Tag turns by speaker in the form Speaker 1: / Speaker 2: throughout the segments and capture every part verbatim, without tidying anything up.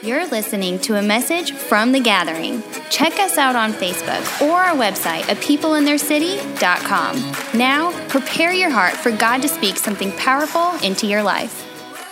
Speaker 1: You're listening to a message from The Gathering. Check us out on Facebook or our website at people in their city dot com. Now, prepare your heart for God to speak something powerful into your life.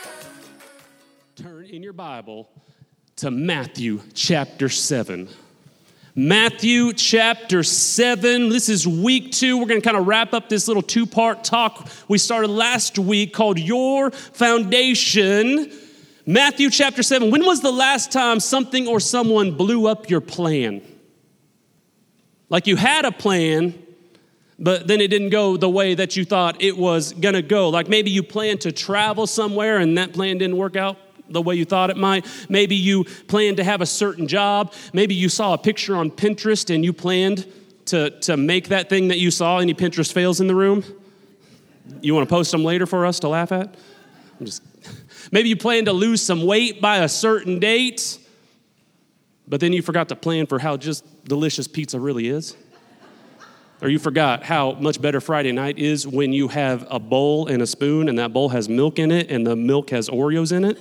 Speaker 2: Turn in your Bible to Matthew chapter seven. Matthew chapter seven. This is week two. We're going to kind of wrap up this little two-part talk we started last week called Your Foundation. Matthew chapter seven. When was the last time something or someone blew up your plan? Like you had a plan, but then it didn't go the way that you thought it was going to go. Like maybe you planned to travel somewhere and that plan didn't work out the way you thought it might. Maybe you planned to have a certain job. Maybe you saw a picture on Pinterest and you planned to, to make that thing that you saw. Any Pinterest fails in the room? You want to post them later for us to laugh at? I'm just Maybe you planned to lose some weight by a certain date, but then you forgot to plan for how just delicious pizza really is. Or you forgot how much better Friday night is when you have a bowl and a spoon and that bowl has milk in it and the milk has Oreos in it.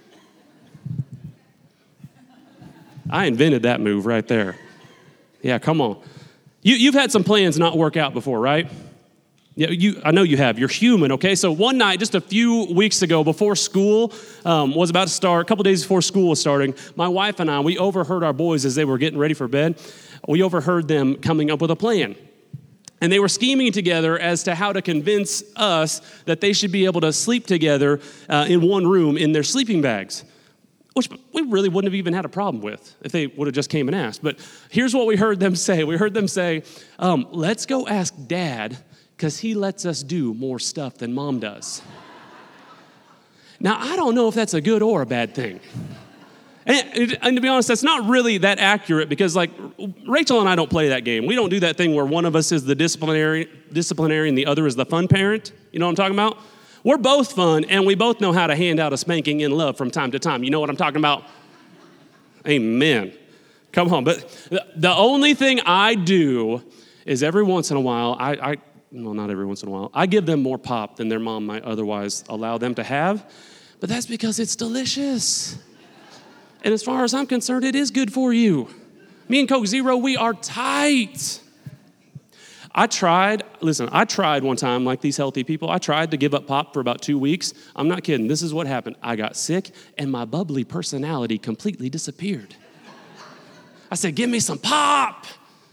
Speaker 2: I invented that move right there. Yeah, come on. You, you've had some plans not work out before, right? Yeah, you. I know you have. You're human, okay? So one night, just a few weeks ago, before school um, was about to start, a couple days before school was starting, my wife and I, we overheard our boys as they were getting ready for bed. We overheard them coming up with a plan. And they were scheming together as to how to convince us that they should be able to sleep together uh, in one room in their sleeping bags, which we really wouldn't have even had a problem with if they would have just came and asked. But here's what we heard them say. We heard them say, um, let's go ask Dad, because he lets us do more stuff than Mom does. Now, I don't know if that's a good or a bad thing. And, and to be honest, that's not really that accurate because, like, Rachel and I don't play that game. We don't do that thing where one of us is the disciplinary, disciplinary and the other is the fun parent. You know what I'm talking about? We're both fun, and we both know how to hand out a spanking in love from time to time. You know what I'm talking about? Amen. Come on. But the only thing I do is every once in a while, I... I well, not every once in a while, I give them more pop than their mom might otherwise allow them to have, but that's because it's delicious. And as far as I'm concerned, it is good for you. Me and Coke Zero, we are tight. I tried, listen, I tried one time, like these healthy people, I tried to give up pop for about two weeks. I'm not kidding. This is what happened. I got sick, and my bubbly personality completely disappeared. I said, give me some pop.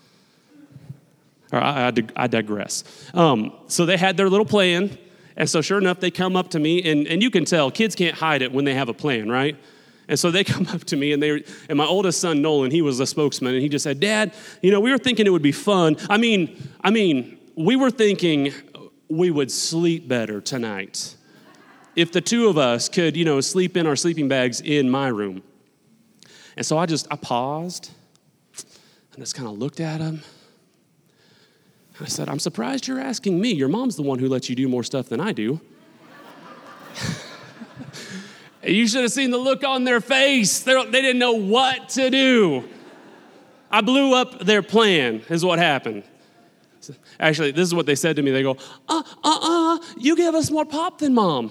Speaker 2: Or I, I, I digress. Um, so they had their little plan, and so sure enough, they come up to me, and, and you can tell, kids can't hide it when they have a plan, right? And so they come up to me, and they and my oldest son, Nolan, he was the spokesman, and he just said, Dad, you know, we were thinking it would be fun. I mean, I mean, we were thinking we would sleep better tonight if the two of us could, you know, sleep in our sleeping bags in my room. And so I just, I paused, and just kind of looked at him. I said, I'm surprised you're asking me. Your mom's the one who lets you do more stuff than I do. You should have seen the look on their face. They're, they didn't know what to do. I blew up their plan, is what happened. Actually, this is what they said to me. They go, uh, uh, uh, you give us more pop than Mom.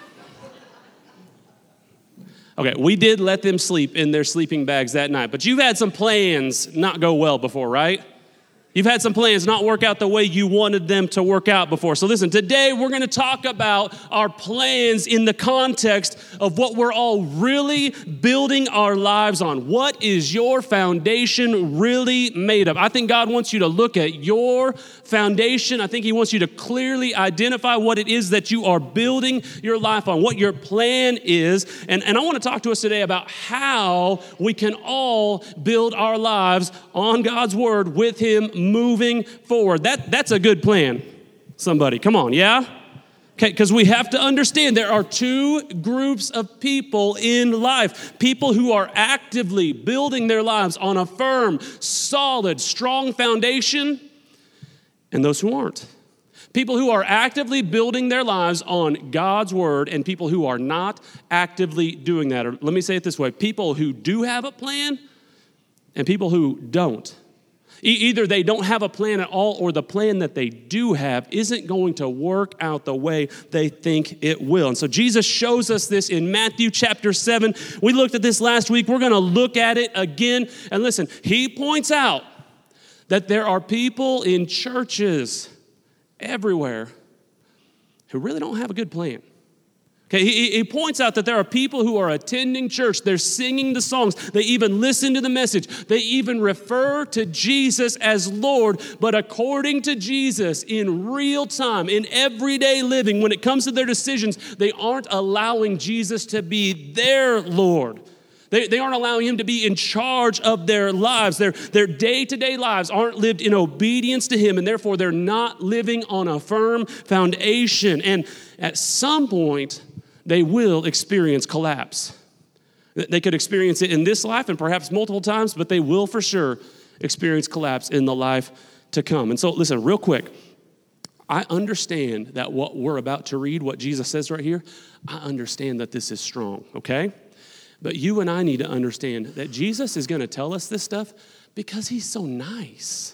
Speaker 2: Okay, we did let them sleep in their sleeping bags that night, but you've had some plans not go well before, right? You've had some plans not work out the way you wanted them to work out before. So listen, today we're going to talk about our plans in the context of what we're all really building our lives on. What is your foundation really made of? I think God wants you to look at your foundation. I think He wants you to clearly identify what it is that you are building your life on, what your plan is. And, and I want to talk to us today about how we can all build our lives on God's Word with Him moving forward. That, that's a good plan. Somebody, come on, yeah? Okay, because we have to understand there are two groups of people in life. People who are actively building their lives on a firm, solid, strong foundation, and those who aren't. People who are actively building their lives on God's Word and people who are not actively doing that. Or let me say it this way. People who do have a plan and people who don't. Either they don't have a plan at all, or the plan that they do have isn't going to work out the way they think it will. And so Jesus shows us this in Matthew chapter seven. We looked at this last week. We're going to look at it again. And listen, he points out that there are people in churches everywhere who really don't have a good plan. Okay, he, he points out that there are people who are attending church. They're singing the songs. They even listen to the message. They even refer to Jesus as Lord. But according to Jesus, in real time, in everyday living, when it comes to their decisions, they aren't allowing Jesus to be their Lord. They, they aren't allowing him to be in charge of their lives. Their, their day-to-day lives aren't lived in obedience to him, and therefore they're not living on a firm foundation. And at some point, they will experience collapse. They could experience it in this life and perhaps multiple times, but they will for sure experience collapse in the life to come. And so listen, real quick, I understand that what we're about to read, what Jesus says right here, I understand that this is strong, okay? But you and I need to understand that Jesus is going to tell us this stuff because he's so nice,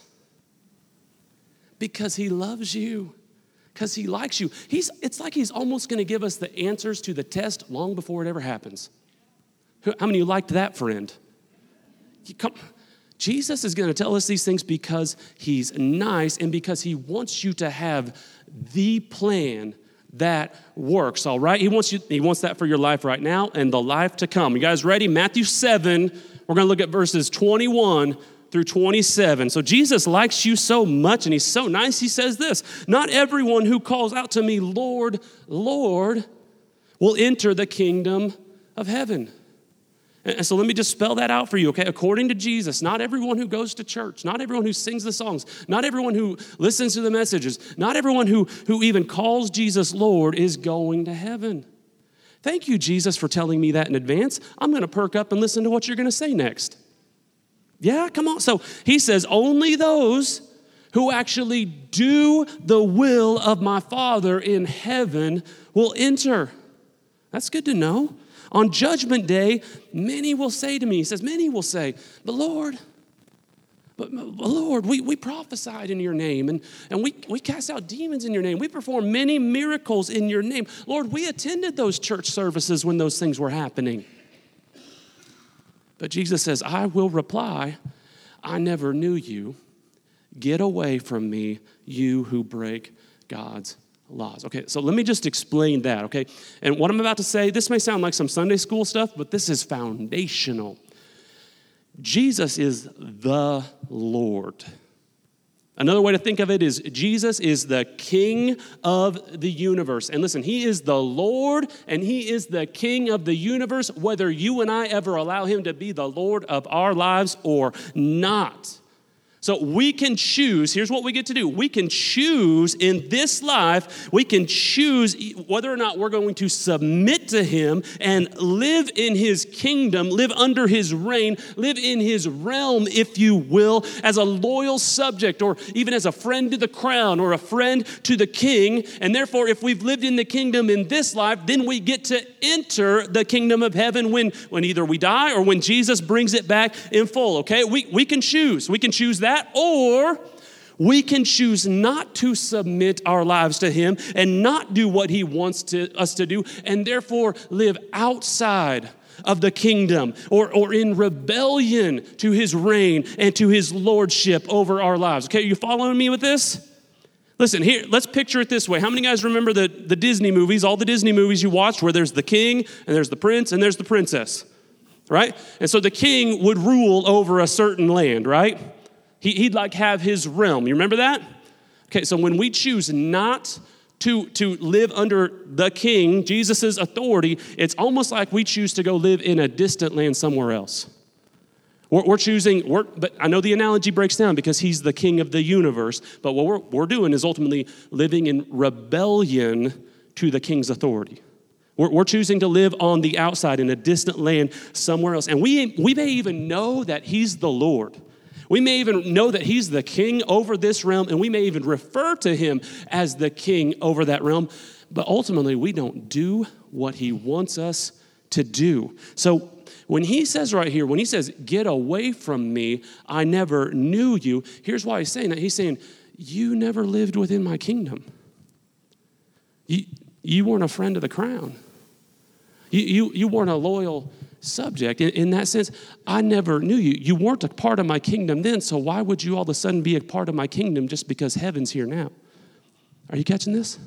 Speaker 2: because he loves you, because he likes you. He's, it's like he's almost going to give us the answers to the test long before it ever happens. How many of you liked that, friend? You come, Jesus is going to tell us these things because he's nice and because he wants you to have the plan that works, all right? He wants you. He wants that for your life right now and the life to come. You guys ready? Matthew seven, we're going to look at verses twenty-one through twenty-seven. So Jesus likes you so much and he's so nice. He says this, not everyone who calls out to me, Lord, Lord, will enter the kingdom of heaven. And so let me just spell that out for you, okay? According to Jesus, not everyone who goes to church, not everyone who sings the songs, not everyone who listens to the messages, not everyone who, who even calls Jesus Lord is going to heaven. Thank you, Jesus, for telling me that in advance. I'm going to perk up and listen to what you're going to say next. Yeah, come on. So he says, only those who actually do the will of my Father in heaven will enter. That's good to know. On judgment day, many will say to me, he says, many will say, but Lord, but, but Lord, we, we prophesied in your name, and, and we, we cast out demons in your name. We performed many miracles in your name. Lord, we attended those church services when those things were happening. But Jesus says, I will reply, I never knew you. Get away from me, you who break God's laws. Okay, so let me just explain that, okay? And what I'm about to say, this may sound like some Sunday school stuff, but this is foundational. Jesus is the Lord. Another way to think of it is Jesus is the King of the universe. And listen, he is the Lord and he is the King of the universe, whether you and I ever allow him to be the Lord of our lives or not. So we can choose, here's what we get to do. We can choose in this life, we can choose whether or not we're going to submit to him and live in his kingdom, live under his reign, live in his realm, if you will, as a loyal subject or even as a friend to the crown or a friend to the king. And therefore, if we've lived in the kingdom in this life, then we get to enter the kingdom of heaven when, when either we die or when Jesus brings it back in full, okay? We, we can choose. We can choose that. Or we can choose not to submit our lives to him and not do what he wants to, us to do, and therefore live outside of the kingdom or, or in rebellion to his reign and to his lordship over our lives. Okay, are you following me with this? Listen, here, let's picture it this way. How many guys remember the, the Disney movies, all the Disney movies you watched where there's the king and there's the prince and there's the princess, right? And so the king would rule over a certain land, right? He, he'd like have his realm. You remember that? Okay, so when we choose not to, to live under the king, Jesus' authority, it's almost like we choose to go live in a distant land somewhere else. We're, we're choosing, we're, but I know the analogy breaks down because he's the king of the universe, but what we're, we're doing is ultimately living in rebellion to the king's authority. We're, we're choosing to live on the outside in a distant land somewhere else. And we, we may even know that he's the Lord. We may even know that he's the king over this realm, and we may even refer to him as the king over that realm, but ultimately we don't do what he wants us to do. So when he says right here, when he says, get away from me, I never knew you, here's why he's saying that. He's saying, you never lived within my kingdom. You, you weren't a friend of the crown. You, you, you weren't a loyal subject. In, in that sense, I never knew you. You weren't a part of my kingdom then, so why would you all of a sudden be a part of my kingdom just because heaven's here now? Are you catching this?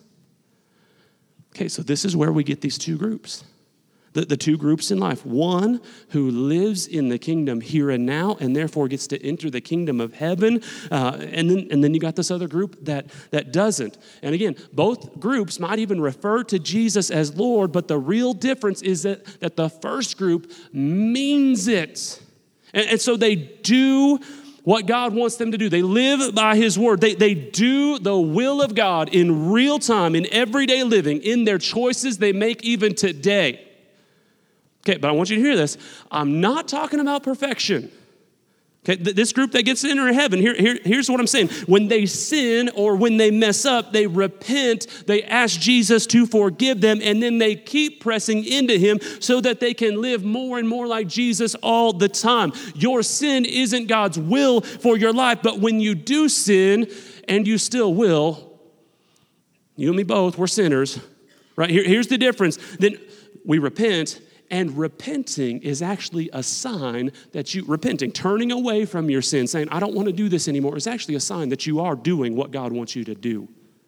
Speaker 2: Okay, so this is where we get these two groups. The, the two groups in life. One who lives in the kingdom here and now and therefore gets to enter the kingdom of heaven. Uh, and then and then you got this other group that, that doesn't. And again, both groups might even refer to Jesus as Lord, but the real difference is that, that the first group means it. And, and so they do what God wants them to do. They live by his word. They, they do the will of God in real time, in everyday living, in their choices they make even today. Okay, but I want you to hear this. I'm not talking about perfection. Okay, th- this group that gets to enter heaven, here, here, here's what I'm saying. When they sin or when they mess up, they repent, they ask Jesus to forgive them, and then they keep pressing into him so that they can live more and more like Jesus all the time. Your sin isn't God's will for your life, but when you do sin, and you still will, you and me both, we're sinners, right? Here, here's the difference. Then we repent. And repenting is actually a sign that you, repenting, turning away from your sin, saying, I don't want to do this anymore, is actually a sign that you are doing what God wants you to do.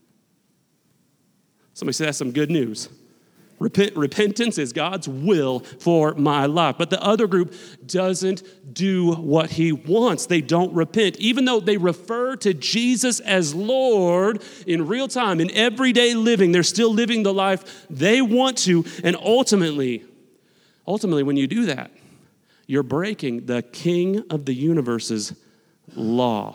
Speaker 2: Somebody say that's some good news. Repent, repentance is God's will for my life. But the other group doesn't do what he wants. They don't repent. Even though they refer to Jesus as Lord in real time, in everyday living, they're still living the life they want to, and ultimately, Ultimately, when you do that, you're breaking the King of the universe's law.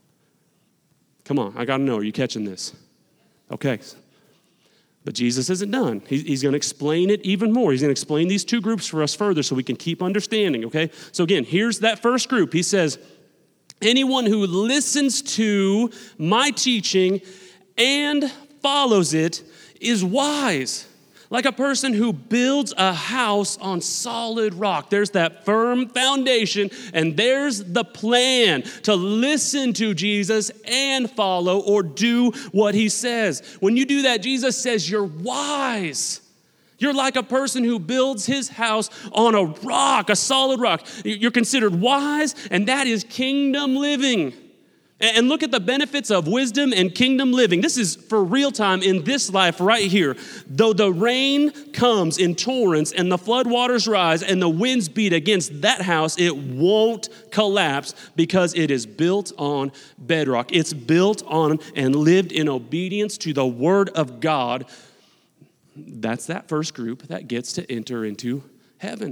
Speaker 2: Come on, I got to know, are you catching this? Okay. But Jesus isn't done. He's going to explain it even more. He's going to explain these two groups for us further so we can keep understanding, okay? So again, here's that first group. He says, anyone who listens to my teaching and follows it is wise. Like a person who builds a house on solid rock. There's that firm foundation, and there's the plan to listen to Jesus and follow or do what he says. When you do that, Jesus says you're wise. You're like a person who builds his house on a rock, a solid rock. You're considered wise, and that is kingdom living. And look at the benefits of wisdom and kingdom living. This is for real time in this life right here. Though the rain comes in torrents and the floodwaters rise and the winds beat against that house, it won't collapse because it is built on bedrock. It's built on and lived in obedience to the word of God. That's that first group that gets to enter into heaven.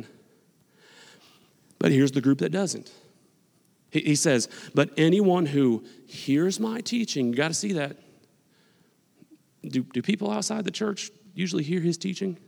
Speaker 2: But here's the group that doesn't. He says, but anyone who hears my teaching, you got to see that. Do, do people outside the church usually hear his teaching?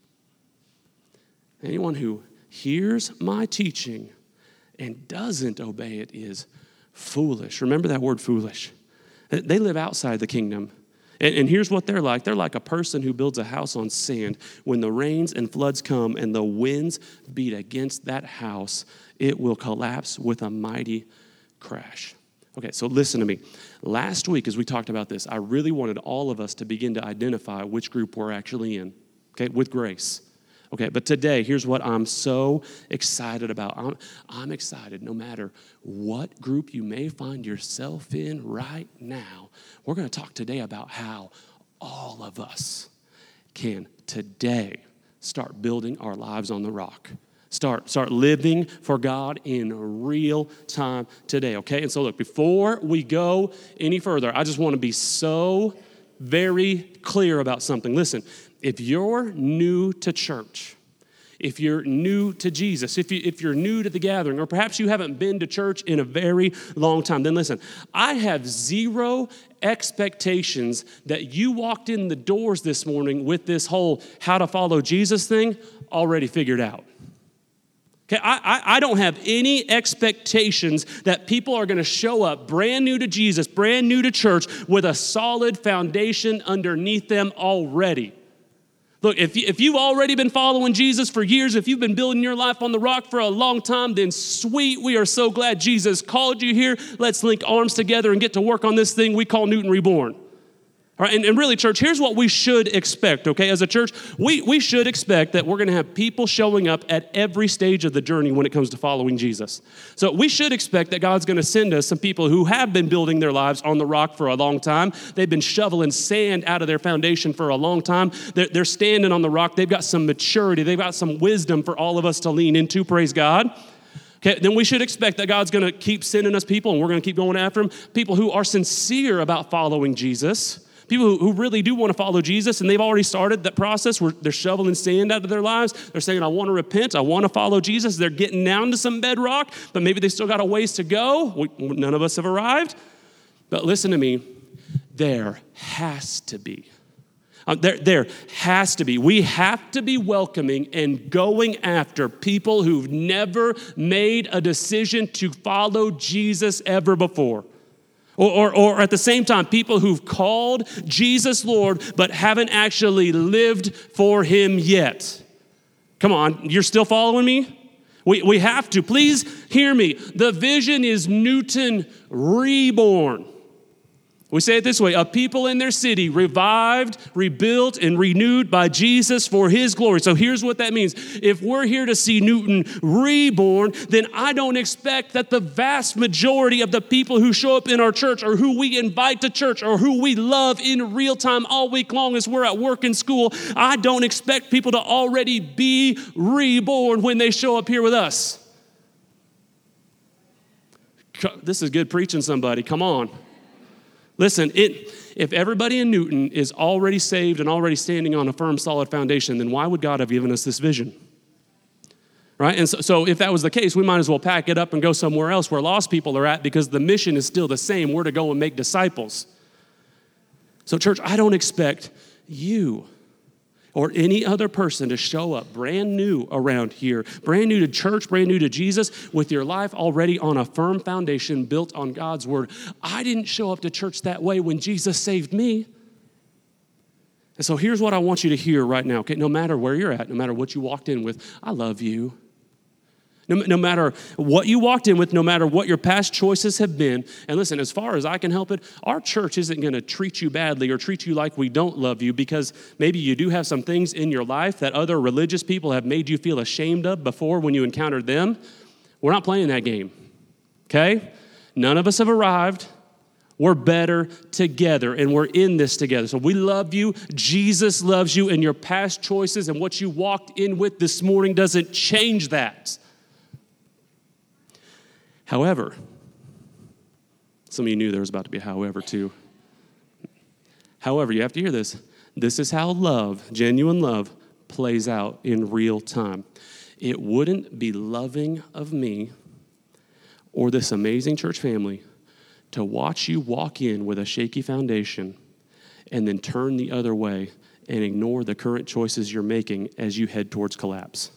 Speaker 2: Anyone who hears my teaching and doesn't obey it is foolish. Remember that word foolish. They live outside the kingdom. And, and here's what they're like. They're like a person who builds a house on sand. When the rains and floods come and the winds beat against that house, it will collapse with a mighty crash. Okay, so listen to me. Last week, as we talked about this, I really wanted all of us to begin to identify which group we're actually in, okay, with grace. Okay, but today, here's what I'm so excited about. I'm, I'm excited no matter what group you may find yourself in right now. We're going to talk today about how all of us can today start building our lives on the rock. Start, start living for God in real time today, okay? And so look, before we go any further, I just want to be so very clear about something. Listen, if you're new to church, if you're new to Jesus, if, you, if you're new to the gathering, or perhaps you haven't been to church in a very long time, then listen, I have zero expectations that you walked in the doors this morning with this whole how to follow Jesus thing already figured out. Okay, I, I, I don't have any expectations that people are going to show up brand new to Jesus, brand new to church with a solid foundation underneath them already. Look, if, you, if you've already been following Jesus for years, if you've been building your life on the rock for a long time, then sweet, we are so glad Jesus called you here. Let's link arms together and get to work on this thing we call Newton Reborn. All right, and, and really, church, here's what we should expect, okay? As a church, we, we should expect that we're going to have people showing up at every stage of the journey when it comes to following Jesus. So we should expect that God's going to send us some people who have been building their lives on the rock for a long time. They've been shoveling sand out of their foundation for a long time. They're, they're standing on the rock. They've got some maturity. They've got some wisdom for all of us to lean into, praise God. Okay, then we should expect that God's going to keep sending us people, and we're going to keep going after them, people who are sincere about following Jesus. People who, who really do want to follow Jesus, and they've already started that process where they're shoveling sand out of their lives. They're saying, I want to repent. I want to follow Jesus. They're getting down to some bedrock, but maybe they still got a ways to go. We, none of us have arrived. But listen to me. There has to be. Uh, there, there has to be. We have to be welcoming and going after people who've never made a decision to follow Jesus ever before. Or, or, or at the same time, people who've called Jesus Lord but haven't actually lived for him yet. Come on, you're still following me? We, we have to. Please hear me. The vision is Newton Reborn. We say it this way, a people in their city revived, rebuilt, and renewed by Jesus for his glory. So here's what that means. If we're here to see Newton reborn, then I don't expect that the vast majority of the people who show up in our church or who we invite to church or who we love in real time all week long as we're at work and school, I don't expect people to already be reborn when they show up here with us. This is good preaching, somebody. Come on. Listen, it, if everybody in Newton is already saved and already standing on a firm, solid foundation, then why would God have given us this vision? Right? And so, so if that was the case, we might as well pack it up and go somewhere else where lost people are at because the mission is still the same. We're to go and make disciples. So church, I don't expect you or any other person to show up brand new around here, brand new to church, brand new to Jesus, with your life already on a firm foundation built on God's word. I didn't show up to church that way when Jesus saved me. And so here's what I want you to hear right now, okay? No matter where you're at, no matter what you walked in with, I love you. No, no matter what you walked in with, no matter what your past choices have been, and listen, as far as I can help it, our church isn't going to treat you badly or treat you like we don't love you because maybe you do have some things in your life that other religious people have made you feel ashamed of before when you encountered them. We're not playing that game, okay? None of us have arrived. We're better together, and we're in this together. So we love you. Jesus loves you, and your past choices and what you walked in with this morning doesn't change that. However, some of you knew there was about to be a however too. However, you have to hear this. This is how love, genuine love, plays out in real time. It wouldn't be loving of me or this amazing church family to watch you walk in with a shaky foundation and then turn the other way and ignore the current choices you're making as you head towards collapse.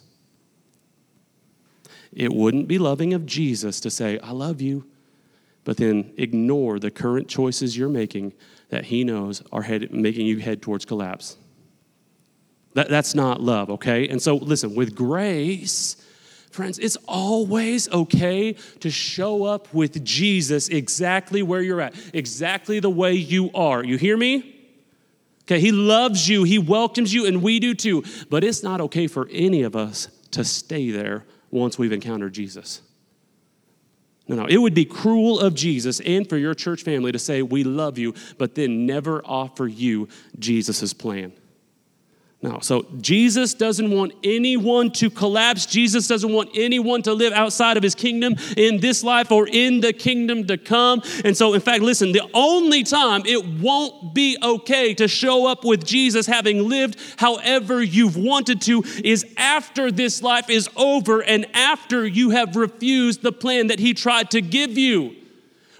Speaker 2: It wouldn't be loving of Jesus to say, I love you, but then ignore the current choices you're making that he knows are head, making you head towards collapse. That, that's not love, okay? And so listen, with grace, friends, it's always okay to show up with Jesus exactly where you're at, exactly the way you are. You hear me? Okay, he loves you, he welcomes you, and we do too. But it's not okay for any of us to stay there once we've encountered Jesus. No, no, it would be cruel of Jesus and for your church family to say, we love you, but then never offer you Jesus' plan. No, so Jesus doesn't want anyone to collapse. Jesus doesn't want anyone to live outside of his kingdom in this life or in the kingdom to come. And so, in fact, listen, the only time it won't be okay to show up with Jesus having lived however you've wanted to is after this life is over and after you have refused the plan that he tried to give you.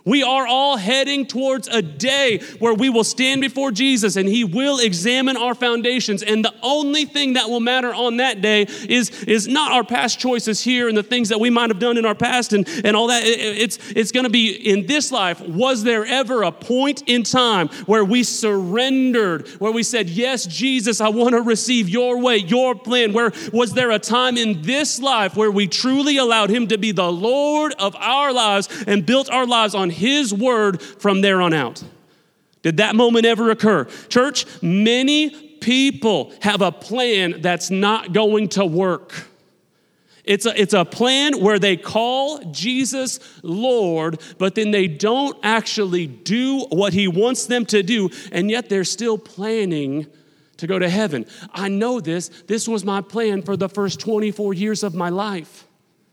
Speaker 2: We are all heading towards a day where we will stand before Jesus and he will examine our foundations. And the only thing that will matter on that day is, is not our past choices here and the things that we might have done in our past and, and all that. It, it's it's going to be in this life. Was there ever a point in time where we surrendered, where we said, yes, Jesus, I want to receive your way, your plan? Where was there a time in this life where we truly allowed him to be the Lord of our lives and built our lives on his word from there on out? Did that moment ever occur? Church, many people have a plan that's not going to work. It's a, it's a plan where they call Jesus Lord, but then they don't actually do what he wants them to do, and yet they're still planning to go to heaven. I know this. This was my plan for the first twenty-four years of my life.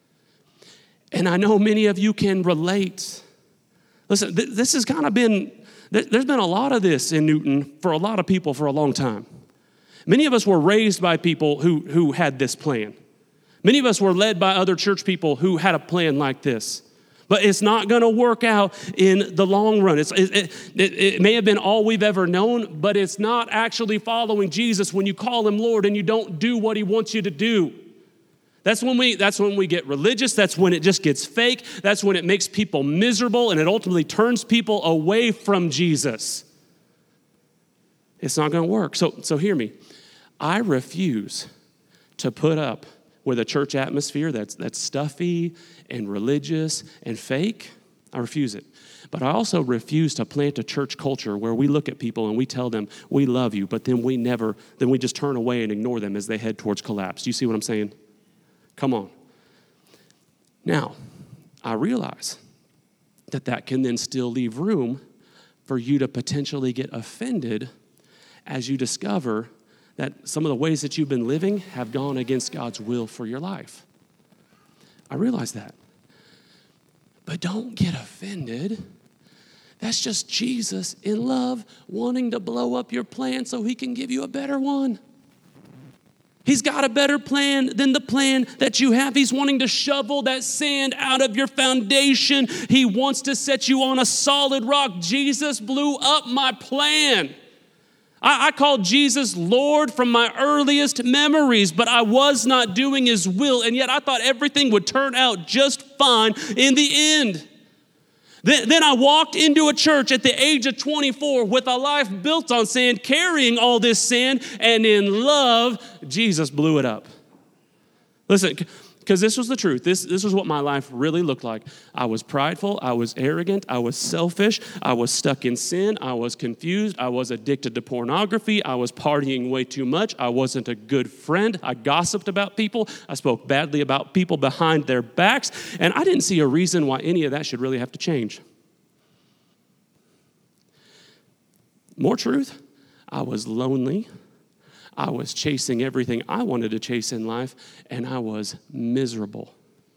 Speaker 2: And I know many of you can relate. Listen, th- this has kind of been, th- there's been a lot of this in Newton for a lot of people for a long time. Many of us were raised by people who, who had this plan. Many of us were led by other church people who had a plan like this. But it's not going to work out in the long run. It's, it, it, it may have been all we've ever known, but it's not actually following Jesus when you call him Lord and you don't do what he wants you to do. That's when we that's when we get religious. That's when it just gets fake. That's when it makes people miserable and it ultimately turns people away from Jesus. It's not going to work. So, so hear me. I refuse to put up with a church atmosphere that's that's stuffy and religious and fake. I refuse it. But I also refuse to plant a church culture where we look at people and we tell them we love you, but then we never, then we just turn away and ignore them as they head towards collapse. Do you see what I'm saying? Come on. Now, I realize that that can then still leave room for you to potentially get offended as you discover that some of the ways that you've been living have gone against God's will for your life. I realize that. But don't get offended. That's just Jesus in love wanting to blow up your plan so he can give you a better one. He's got a better plan than the plan that you have. He's wanting to shovel that sand out of your foundation. He wants to set you on a solid rock. Jesus blew up my plan. I, I called Jesus Lord from my earliest memories, but I was not doing his will, and yet I thought everything would turn out just fine in the end. Then, then I walked into a church at the age of twenty-four with a life built on sand, carrying all this sand, and in love, Jesus blew it up. Listen, because this was the truth. This, this was what my life really looked like. I was prideful. I was arrogant. I was selfish. I was stuck in sin. I was confused. I was addicted to pornography. I was partying way too much. I wasn't a good friend. I gossiped about people. I spoke badly about people behind their backs. And I didn't see a reason why any of that should really have to change. More truth, I was lonely. I was chasing everything I wanted to chase in life, and I was miserable.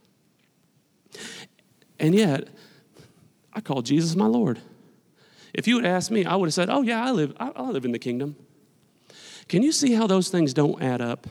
Speaker 2: And yet, I called Jesus my Lord. If you had asked me, I would have said, oh yeah, I live, I, I live in the kingdom. Can you see how those things don't add up?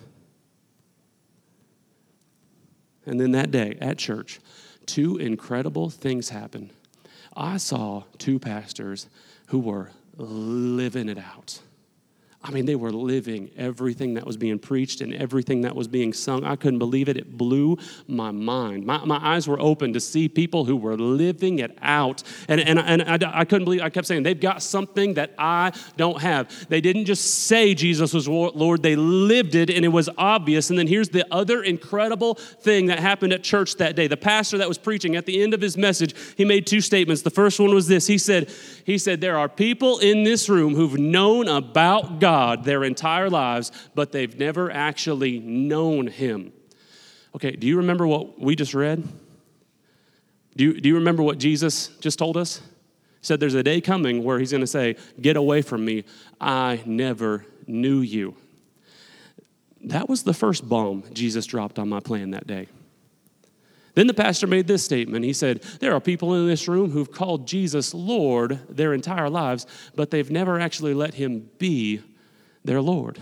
Speaker 2: And then that day at church, two incredible things happened. I saw two pastors who were living it out. I mean, they were living everything that was being preached and everything that was being sung. I couldn't believe it. It blew my mind. My, my eyes were open to see people who were living it out. And, and, and I, I couldn't believe, I kept saying, they've got something that I don't have. They didn't just say Jesus was Lord, they lived it, and it was obvious. And then here's the other incredible thing that happened at church that day. The pastor that was preaching, at the end of his message, he made two statements. The first one was this. He said, he said, there are people in this room who've known about God God their entire lives, but they've never actually known him. Okay, do you remember what we just read? Do you, do you remember what Jesus just told us? He said there's a day coming where he's going to say, get away from me, I never knew you. That was the first bomb Jesus dropped on my plan that day. Then the pastor made this statement. He said, there are people in this room who've called Jesus Lord their entire lives, but they've never actually let him be their Lord.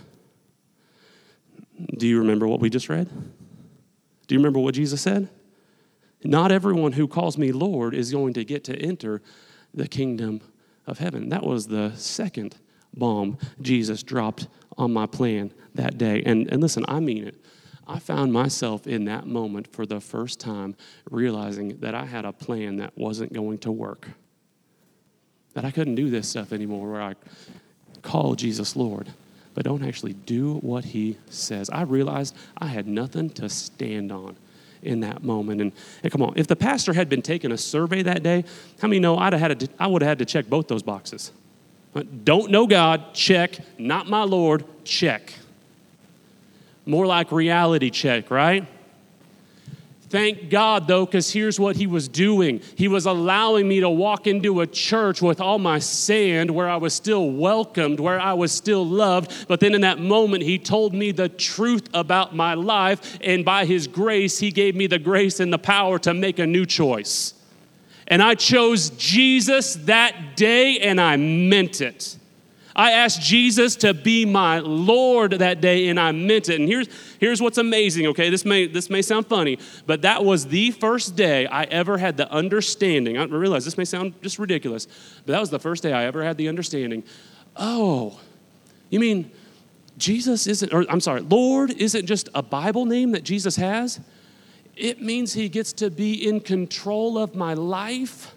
Speaker 2: Do you remember what we just read? Do you remember what Jesus said? Not everyone who calls me Lord is going to get to enter the kingdom of heaven. That was the second bomb Jesus dropped on my plan that day. And, and listen, I mean it. I found myself in that moment for the first time realizing that I had a plan that wasn't going to work. That I couldn't do this stuff anymore where I call Jesus Lord, but don't actually do what he says. I realized I had nothing to stand on in that moment. And, and come on, if the pastor had been taking a survey that day, how many know I'd have had to, I would have had to check both those boxes? Don't know God, check. Not my Lord, check. More like reality check, right? Thank God, though, because here's what he was doing. He was allowing me to walk into a church with all my sand where I was still welcomed, where I was still loved. But then in that moment, he told me the truth about my life. And by his grace, he gave me the grace and the power to make a new choice. And I chose Jesus that day, and I meant it. I asked Jesus to be my Lord that day, and I meant it. And here's, here's what's amazing, okay? This may, this may sound funny, but that was the first day I ever had the understanding. I realize this may sound just ridiculous, but that was the first day I ever had the understanding. Oh, you mean Jesus isn't, or I'm sorry, Lord isn't just a Bible name that Jesus has? It means he gets to be in control of my life.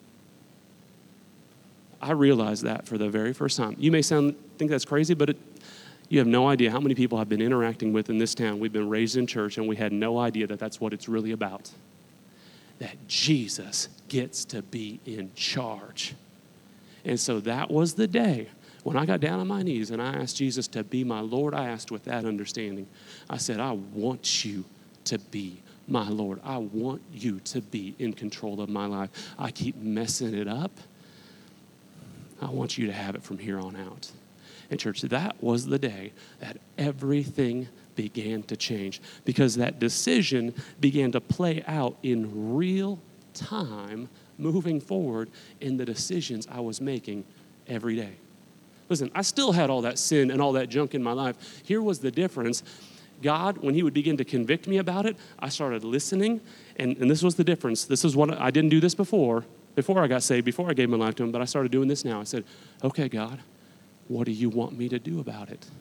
Speaker 2: I realized that for the very first time. You may sound think that's crazy, but it, you have no idea how many people I've been interacting with in this town. We've been raised in church, and we had no idea that that's what it's really about. That Jesus gets to be in charge. And so that was the day when I got down on my knees and I asked Jesus to be my Lord. I asked with that understanding. I said, I want you to be my Lord. I want you to be in control of my life. I keep messing it up. I want you to have it from here on out. And church, that was the day that everything began to change, because that decision began to play out in real time moving forward in the decisions I was making every day. Listen, I still had all that sin and all that junk in my life. Here was the difference. God, when he would begin to convict me about it, I started listening, and, and this was the difference. This is what I didn't do this before. Before I got saved, before I gave my life to him, but I started doing this now. I said, okay, God, what do you want me to do about it?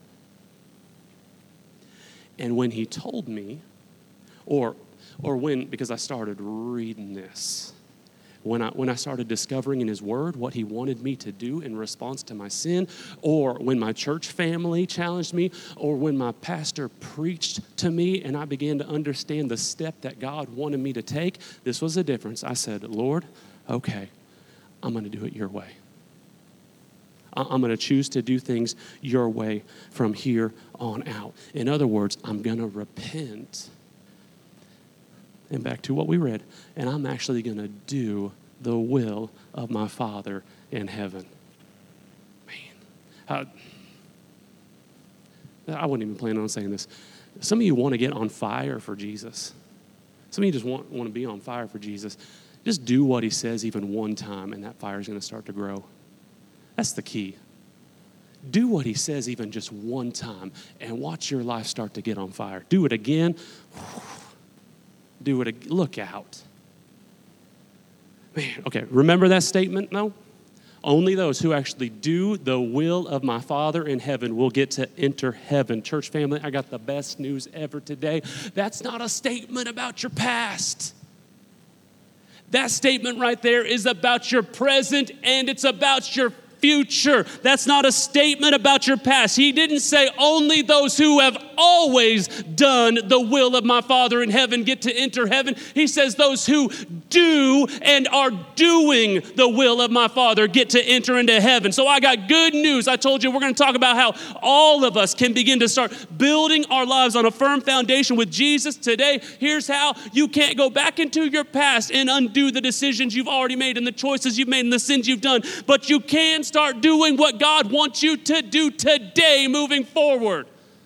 Speaker 2: And when he told me, or or when, because I started reading this, when I when I started discovering in his word what he wanted me to do in response to my sin, or when my church family challenged me, or when my pastor preached to me and I began to understand the step that God wanted me to take, this was the difference. I said, Lord, okay, I'm going to do it your way. I'm going to choose to do things your way from here on out. In other words, I'm going to repent. And back to what we read. And I'm actually going to do the will of my Father in heaven. Man, I, I wasn't even planning on saying this. Some of you want to get on fire for Jesus. Some of you just want, want to be on fire for Jesus. Just do what he says even one time, and that fire is going to start to grow. That's the key. Do what he says even just one time, and watch your life start to get on fire. Do it again. Do it again. Look out. Man, okay, remember that statement, no? Only those who actually do the will of my Father in heaven will get to enter heaven. Church family, I got the best news ever today. That's not a statement about your past. That statement right there is about your present, and it's about your future. That's not a statement about your past. He didn't say only those who have always done the will of my Father in heaven get to enter heaven. He says those who do and are doing the will of my Father get to enter into heaven. So I got good news. I told you we're going to talk about how all of us can begin to start building our lives on a firm foundation with Jesus today. Here's how. You can't go back into your past and undo the decisions you've already made and the choices you've made and the sins you've done, but you can start doing what God wants you to do today moving forward.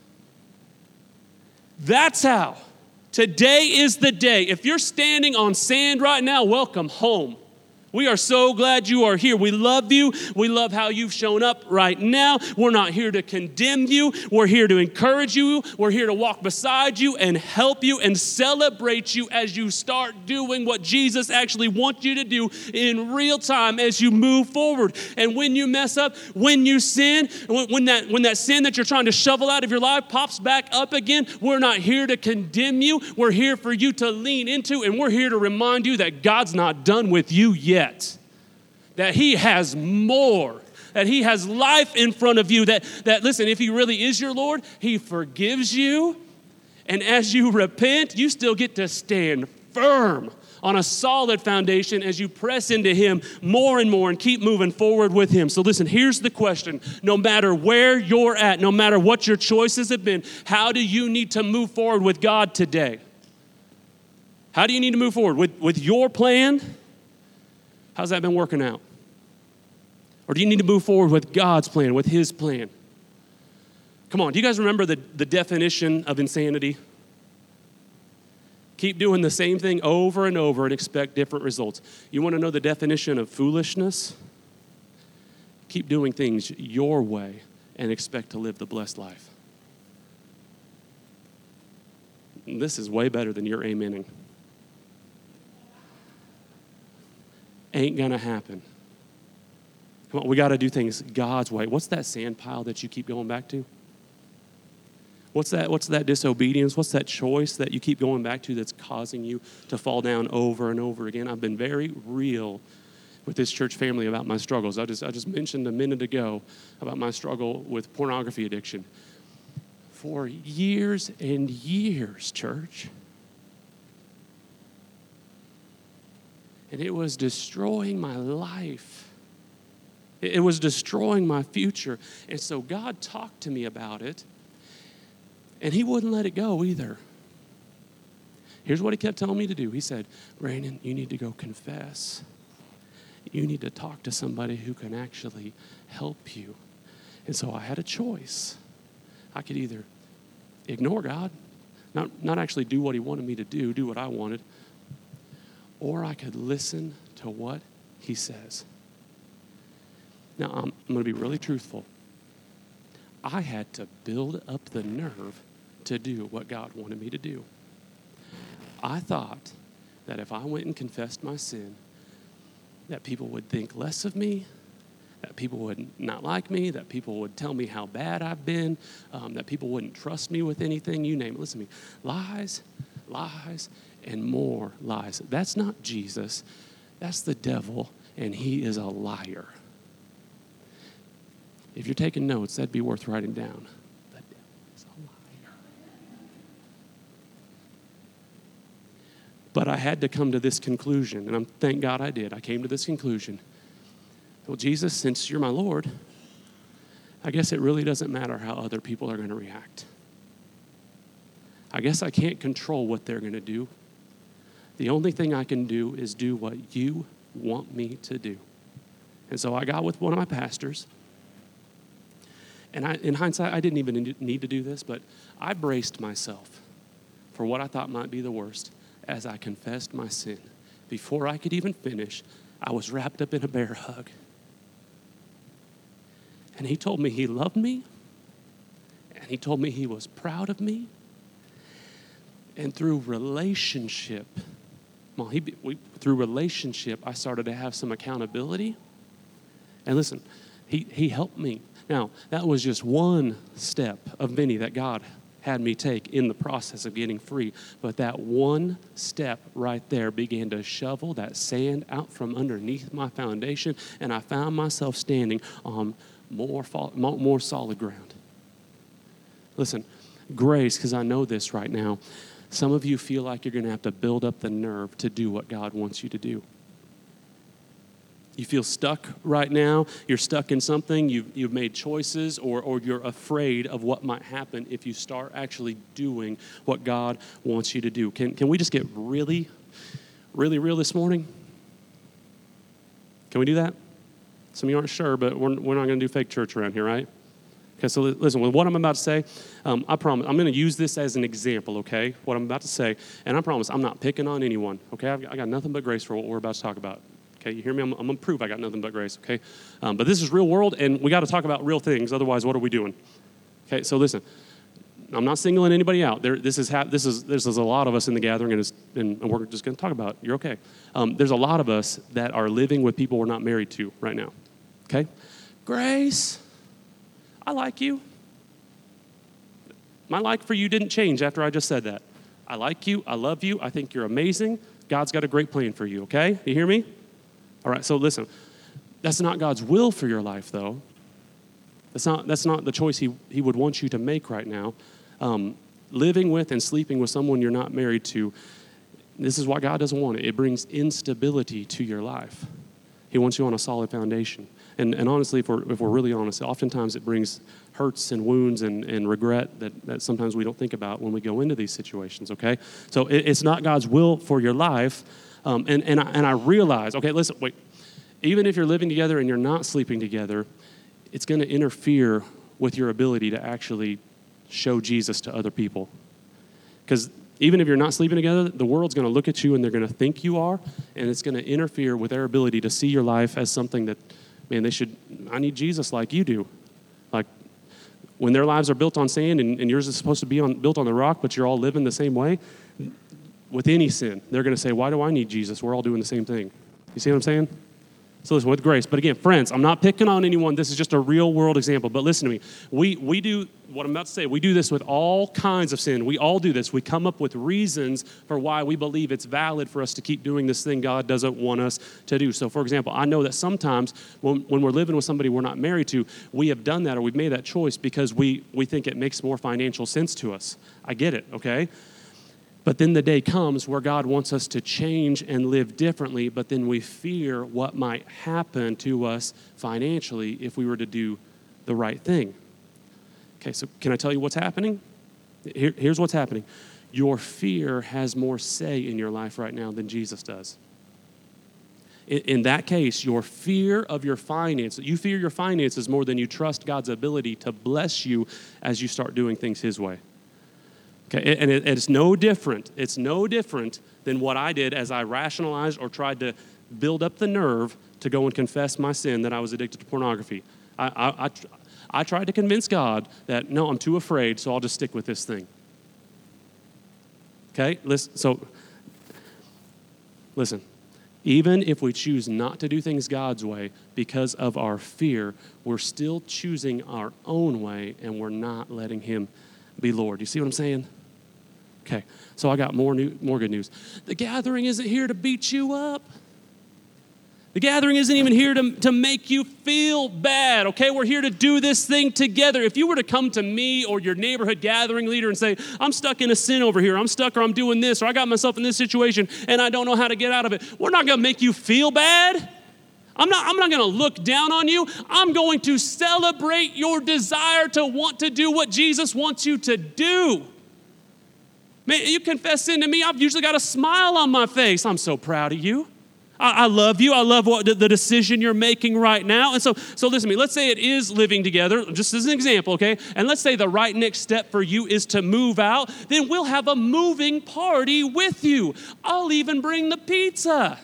Speaker 2: That's how. Today is the day. If you're standing on sand right now, welcome home. We are so glad you are here. We love you. We love how you've shown up right now. We're not here to condemn you. We're here to encourage you. We're here to walk beside you and help you and celebrate you as you start doing what Jesus actually wants you to do in real time as you move forward. And when you mess up, when you sin, when that, when that sin that you're trying to shovel out of your life pops back up again, we're not here to condemn you. We're here for you to lean into, and we're here to remind you that God's not done with you yet. That he has more, that he has life in front of you, that, that listen, if he really is your Lord, he forgives you. And as you repent, you still get to stand firm on a solid foundation as you press into him more and more and keep moving forward with him. So listen, here's the question. No matter where you're at, no matter what your choices have been, how do you need to move forward with God today? How do you need to move forward? With, with your plan? How's that been working out? Or do you need to move forward with God's plan, with his plan? Come on, do you guys remember the, the definition of insanity? Keep doing the same thing over and over and expect different results. You want to know the definition of foolishness? Keep doing things your way and expect to live the blessed life. This is way better than your amening. Ain't gonna happen. Come on, we gotta do things God's way. What's that sand pile that you keep going back to? What's that, what's that disobedience? What's that choice that you keep going back to that's causing you to fall down over and over again? I've been very real with this church family about my struggles. I just, I just mentioned a minute ago about my struggle with pornography addiction. For years and years, church. And it was destroying my life. It was destroying my future. And so God talked to me about it, and he wouldn't let it go either. Here's what he kept telling me to do. He said, Brandon, you need to go confess. You need to talk to somebody who can actually help you. And so I had a choice. I could either ignore God, not, not actually do what he wanted me to do, do what I wanted, or I could listen to what he says. Now, I'm, I'm going to be really truthful. I had to build up the nerve to do what God wanted me to do. I thought that if I went and confessed my sin, that people would think less of me, that people would not like me, that people would tell me how bad I've been, um, that people wouldn't trust me with anything, you name it. Listen to me. Lies, lies, and more lies. That's not Jesus. That's the devil, and he is a liar. If you're taking notes, that'd be worth writing down. The devil is a liar. But I had to come to this conclusion, and I'm, thank God I did. I came to this conclusion. Well, Jesus, since you're my Lord, I guess it really doesn't matter how other people are going to react. I guess I can't control what they're going to do. The only thing I can do is do what you want me to do. And so I got with one of my pastors. And I, in hindsight, I didn't even need to do this, but I braced myself for what I thought might be the worst as I confessed my sin. Before I could even finish, I was wrapped up in a bear hug. And he told me he loved me, and he told me he was proud of me. And through relationship, well, he, we, through relationship, I started to have some accountability. And listen, he, he helped me. Now, that was just one step of many that God had me take in the process of getting free. But that one step right there began to shovel that sand out from underneath my foundation, and I found myself standing on more, more solid ground. Listen, grace, because I know this right now, some of you feel like you're going to have to build up the nerve to do what God wants you to do. You feel stuck right now. You're stuck in something. You've, you've made choices, or, or you're afraid of what might happen if you start actually doing what God wants you to do. Can, can we just get really, really real this morning? Can we do that? Some of you aren't sure, but we're, we're not going to do fake church around here, right? Okay, so listen, with what I'm about to say, um, I promise, I'm going to use this as an example, okay, what I'm about to say, and I promise I'm not picking on anyone, okay? I've, I got nothing but grace for what we're about to talk about. Okay, you hear me? I'm, I'm going to prove I got nothing but grace, okay? Um, but this is real world, and we got to talk about real things. Otherwise, what are we doing? Okay, so listen. I'm not singling anybody out. There, this is hap- this is this is a lot of us in the gathering, and, it's, and we're just going to talk about it. You're okay. Um, there's a lot of us that are living with people we're not married to right now. Okay, Grace, I like you. My like for you didn't change after I just said that. I like you. I love you. I think you're amazing. God's got a great plan for you. Okay, you hear me? All right. So listen, that's not God's will for your life, though. That's not that's not the choice He He would want you to make right now. Um, living with and sleeping with someone you're not married to, this is why God doesn't want it. It brings instability to your life. He wants you on a solid foundation. And, and honestly, if we're, if we're really honest, oftentimes it brings hurts and wounds and, and regret that, that sometimes we don't think about when we go into these situations, okay? So it, it's not God's will for your life. Um, and, and, I, and I realize, okay, listen, wait. Even if you're living together and you're not sleeping together, it's going to interfere with your ability to actually show Jesus to other people. Because even if you're not sleeping together, the world's going to look at you and they're going to think you are, and it's going to interfere with their ability to see your life as something that, man, they should, I need Jesus like you do. Like, when their lives are built on sand and, and yours is supposed to be on, built on the rock, but you're all living the same way, with any sin, they're going to say, why do I need Jesus? We're all doing the same thing. You see what I'm saying? So listen, with grace. But again, friends, I'm not picking on anyone. This is just a real world example. But listen to me. We we do, what I'm about to say, we do this with all kinds of sin. We all do this. We come up with reasons for why we believe it's valid for us to keep doing this thing God doesn't want us to do. So for example, I know that sometimes when, when we're living with somebody we're not married to, we have done that or we've made that choice because we, we think it makes more financial sense to us. I get it, okay? But then the day comes where God wants us to change and live differently, but then we fear what might happen to us financially if we were to do the right thing. Okay, so can I tell you what's happening? Here, here's what's happening. Your fear has more say in your life right now than Jesus does. In, in that case, your fear of your finances, you fear your finances more than you trust God's ability to bless you as you start doing things His way. Okay, and it, it's no different. It's no different than what I did as I rationalized or tried to build up the nerve to go and confess my sin that I was addicted to pornography. I, I, I, I tried to convince God that, no, I'm too afraid, so I'll just stick with this thing. Okay, listen, so listen. Even if we choose not to do things God's way because of our fear, we're still choosing our own way, and we're not letting Him be Lord. You see what I'm saying? Okay, so I got more new, more good news. The gathering isn't here to beat you up. The gathering isn't even here to, to make you feel bad, okay? We're here to do this thing together. If you were to come to me or your neighborhood gathering leader and say, I'm stuck in a sin over here, I'm stuck or I'm doing this, or I got myself in this situation and I don't know how to get out of it, we're not going to make you feel bad. I'm not, I'm not going to look down on you. I'm going to celebrate your desire to want to do what Jesus wants you to do. Man, you confess sin to me, I've usually got a smile on my face. I'm so proud of you. I, I love you. I love what the, the decision you're making right now. And so, so listen to me. Let's say it is living together, just as an example, okay? And let's say the right next step for you is to move out. Then we'll have a moving party with you. I'll even bring the pizza.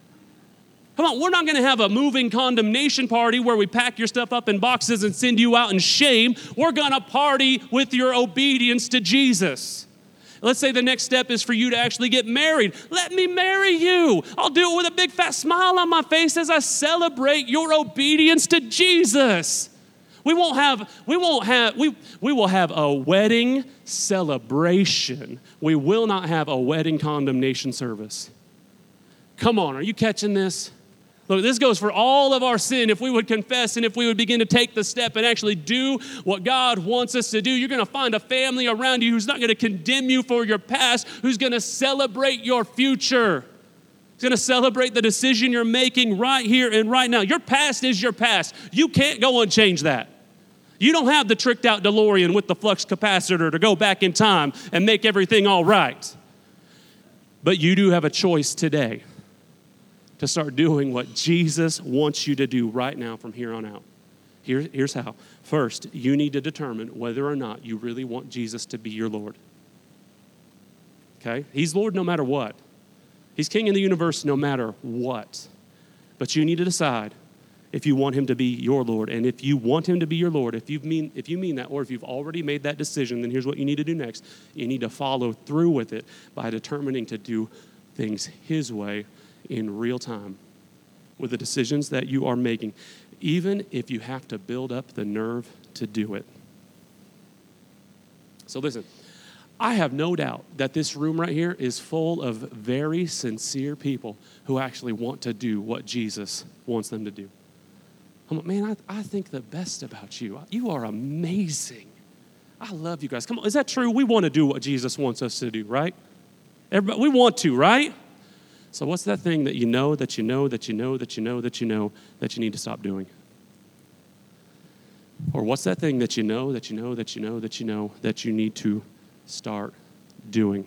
Speaker 2: Come on, we're not going to have a moving condemnation party where we pack your stuff up in boxes and send you out in shame. We're going to party with your obedience to Jesus. Let's say the next step is for you to actually get married. Let me marry you. I'll do it with a big fat smile on my face as I celebrate your obedience to Jesus. We won't have, we won't have, we, we will have a wedding celebration. We will not have a wedding condemnation service. Come on, are you catching this? Look, this goes for all of our sin. If we would confess and if we would begin to take the step and actually do what God wants us to do, you're going to find a family around you who's not going to condemn you for your past, who's going to celebrate your future. Who's going to celebrate the decision you're making right here and right now. Your past is your past. You can't go and change that. You don't have the tricked out DeLorean with the flux capacitor to go back in time and make everything all right. But you do have a choice today to start doing what Jesus wants you to do right now from here on out. Here, here's how. First, you need to determine whether or not you really want Jesus to be your Lord. Okay? He's Lord no matter what. He's King in the universe no matter what. But you need to decide if you want him to be your Lord. And if you want him to be your Lord, if you mean if you mean that, or if you've already made that decision, then here's what you need to do next. You need to follow through with it by determining to do things his way in real time with the decisions that you are making, even if you have to build up the nerve to do it. So listen, I have no doubt that this room right here is full of very sincere people who actually want to do what Jesus wants them to do. I'm like, man, I, I think the best about you. You are amazing. I love you guys. Come on, is that true? We want to do what Jesus wants us to do, right? Everybody, we want to, right? So what's that thing that you know, that you know, that you know, that you know, that you know, that you need to stop doing? Or what's that thing that you know, that you know, that you know, that you know, that you need to start doing?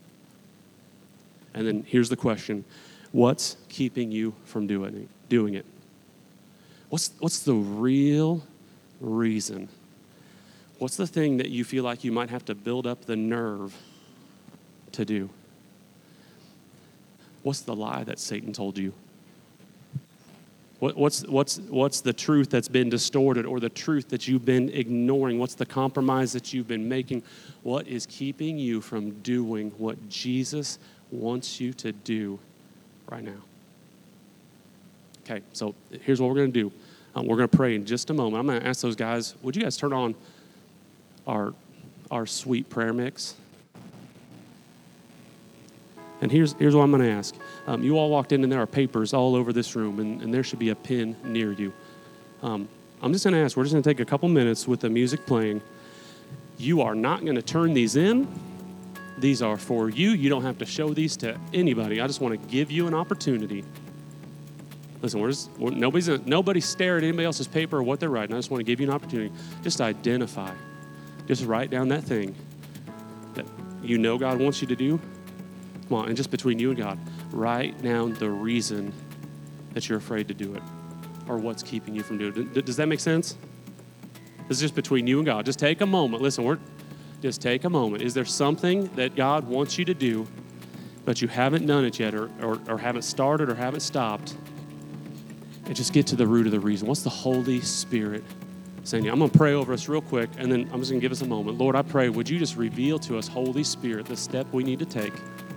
Speaker 2: And then here's the question. What's keeping you from doing it? Doing it? What's, what's the real reason? What's the thing that you feel like you might have to build up the nerve to do? What's the lie that Satan told you? What, what's, what's, what's the truth that's been distorted, or the truth that you've been ignoring? What's the compromise that you've been making? What is keeping you from doing what Jesus wants you to do right now? Okay, so here's what we're going to do. Um, we're going to pray in just a moment. I'm going to ask those guys, would you guys turn on our, our sweet prayer mix? And here's, here's what I'm going to ask. Um, you all walked in, and there are papers all over this room, and, and there should be a pen near you. Um, I'm just going to ask, we're just going to take a couple minutes with the music playing. You are not going to turn these in. These are for you. You don't have to show these to anybody. I just want to give you an opportunity. Listen, we're just, we're, nobody's nobody stare at anybody else's paper or what they're writing. I just want to give you an opportunity. Just identify. Just write down that thing that you know God wants you to do. Come on, and just between you and God, write down the reason that you're afraid to do it, or what's keeping you from doing it. Does that make sense? This is just between you and God. Just take a moment. Listen, we're just take a moment. Is there something that God wants you to do, but you haven't done it yet, or, or, or haven't started, or haven't stopped? And just get to the root of the reason. What's the Holy Spirit saying to you? I'm going to pray over us real quick, and then I'm just going to give us a moment. Lord, I pray, would you just reveal to us, Holy Spirit, the step we need to take?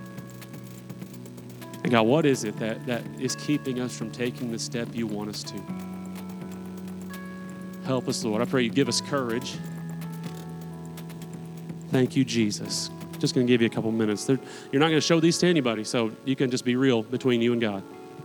Speaker 2: And God, what is it that, that is keeping us from taking the step you want us to? Help us, Lord. I pray you give us courage. Thank you, Jesus. Just going to give you a couple minutes. They're, you're not going to show these to anybody, so you can just be real between you and God.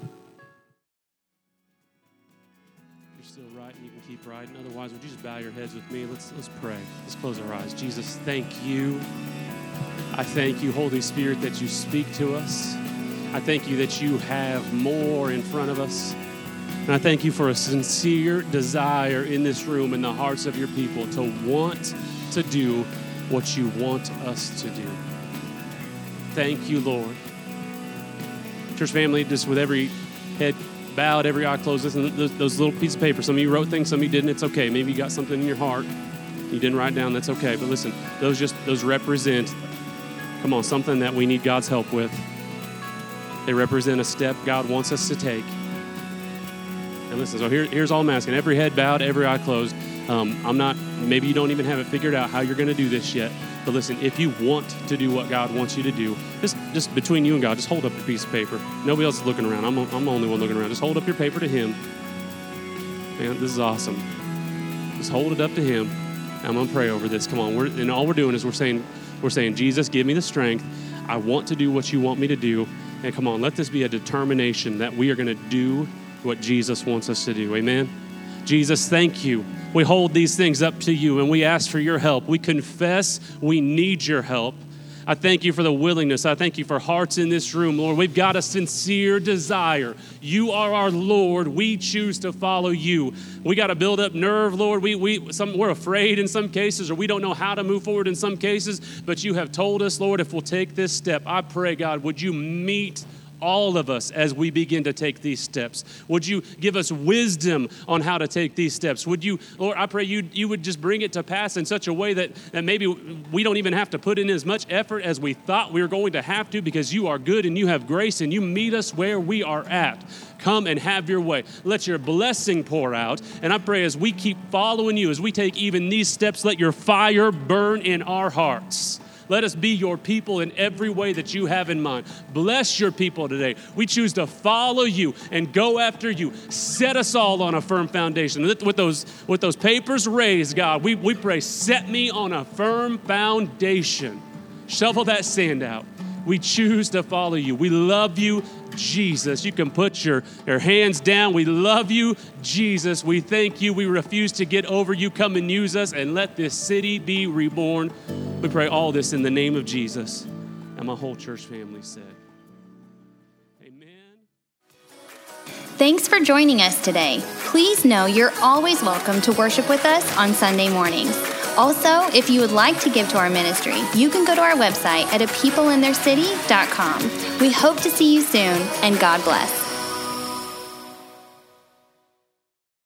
Speaker 2: You're still writing, you can keep writing. Otherwise, would you just bow your heads with me? Let's, let's pray. Let's close our eyes. Jesus, thank you. I thank you, Holy Spirit, that you speak to us. I thank you that you have more in front of us. And I thank you for a sincere desire in this room, in the hearts of your people, to want to do what you want us to do. Thank you, Lord. Church family, just with every head bowed, every eye closed, listen, those, those little pieces of paper. Some of you wrote things, some of you didn't. It's okay. Maybe you got something in your heart you didn't write down. That's okay. But listen, those just those represent, come on, something that we need God's help with. They represent a step God wants us to take. And listen, so here, here's all I'm asking. Every head bowed, every eye closed. Um, I'm not, maybe you don't even have it figured out how you're going to do this yet. But listen, if you want to do what God wants you to do, just, just between you and God, just hold up your piece of paper. Nobody else is looking around. I'm, I'm the only one looking around. Just hold up your paper to him. Man, this is awesome. Just hold it up to him. I'm going to pray over this. Come on. We're, and all we're doing is we're saying, we're saying, Jesus, give me the strength. I want to do what you want me to do. And come on, let this be a determination that we are going to do what Jesus wants us to do. Amen? Jesus, thank you. We hold these things up to you, and we ask for your help. We confess we need your help. I thank you for the willingness. I thank you for hearts in this room, Lord. We've got a sincere desire. You are our Lord. We choose to follow you. We got to build up nerve, Lord. We, we, some, we're afraid in some cases, or we don't know how to move forward in some cases, but you have told us, Lord, if we'll take this step, I pray, God, would you meet all of us as we begin to take these steps. Would you give us wisdom on how to take these steps? Would you, Lord, I pray you, you would just bring it to pass in such a way that, that maybe we don't even have to put in as much effort as we thought we were going to have to, because you are good and you have grace and you meet us where we are at. Come and have your way. Let your blessing pour out. And I pray as we keep following you, as we take even these steps, let your fire burn in our hearts. Let us be your people in every way that you have in mind. Bless your people today. We choose to follow you and go after you. Set us all on a firm foundation. With those, with those papers raised, God, we, we pray, set me on a firm foundation. Shovel that sand out. We choose to follow you. We love you, Jesus. You can put your, your hands down. We love you, Jesus. We thank you. We refuse to get over you. Come and use us and let this city be reborn. We pray all this in the name of Jesus. And my whole church family said, amen.
Speaker 1: Thanks for joining us today. Please know you're always welcome to worship with us on Sunday mornings. Also, if you would like to give to our ministry, you can go to our website at a people in their city dot com. We hope to see you soon, and God bless.